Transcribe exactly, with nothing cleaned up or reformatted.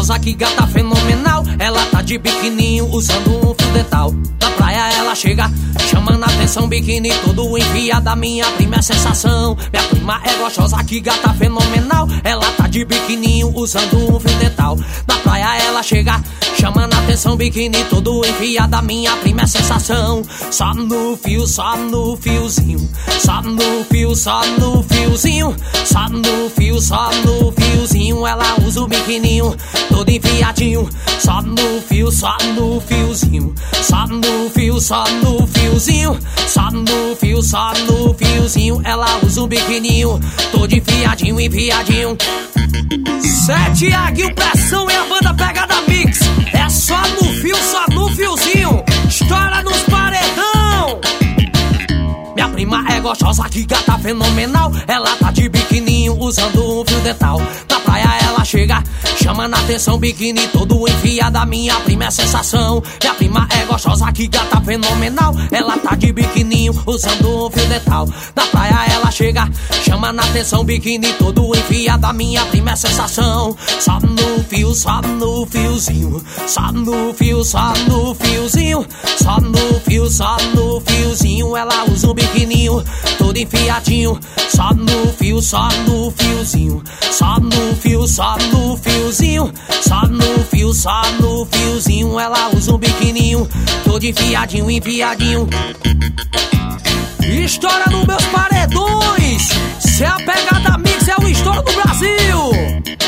gostosa, que gata fenomenal. Ela tá de biquininho, usando um fio dental. Na praia ela chega, chamando a atenção, biquíni todo enfiado. Minha prima é sensação. Minha prima é gostosa, que gata fenomenal. Ela tá de biquininho, usando um fio dental. Na praia ela chega, chamando a atenção, biquíni todo enfiado. Minha prima é sensação. Só no fio, só no fiozinho. Só no fio, só no fiozinho. Só no fio, só no fiozinho. Ela usa o biquininho todo enfiadinho. Só no fio, só no fiozinho. Só no fio, só no fiozinho. Só no fio, só no fiozinho. Ela usa o biquininho todo enfiadinho, enfiadinho. Sete Aguil Pressão e a banda Pegada Mix. É só no fio, só no fiozinho. Estoura nos paredão. Minha prima é gostosa, que gata fenomenal. Ela tá de biquininho, usando um fio dental. Na praia ela chega, chamando a atenção, biquíni todo enfiado. Minha prima é sensação. Minha prima é gostosa, que gata fenomenal. Ela tá de biquininho, usando um fio dental. Na praia ela chega, chamando a atenção, biquíni todo enfiado. Minha prima é sensação. Só no fio, só no fiozinho. Só no fio, só no fiozinho. Só no fio, só no fiozinho. Ela usa o biquininho todo enfiadinho. Só no fio, só no fiozinho. Só no fio, só no fiozinho. Só no fio, só no fiozinho. Ela usa um biquininho todo enfiadinho, enfiadinho. Estoura nos meus paredões. Se a Pegada Mix é o estouro do Brasil.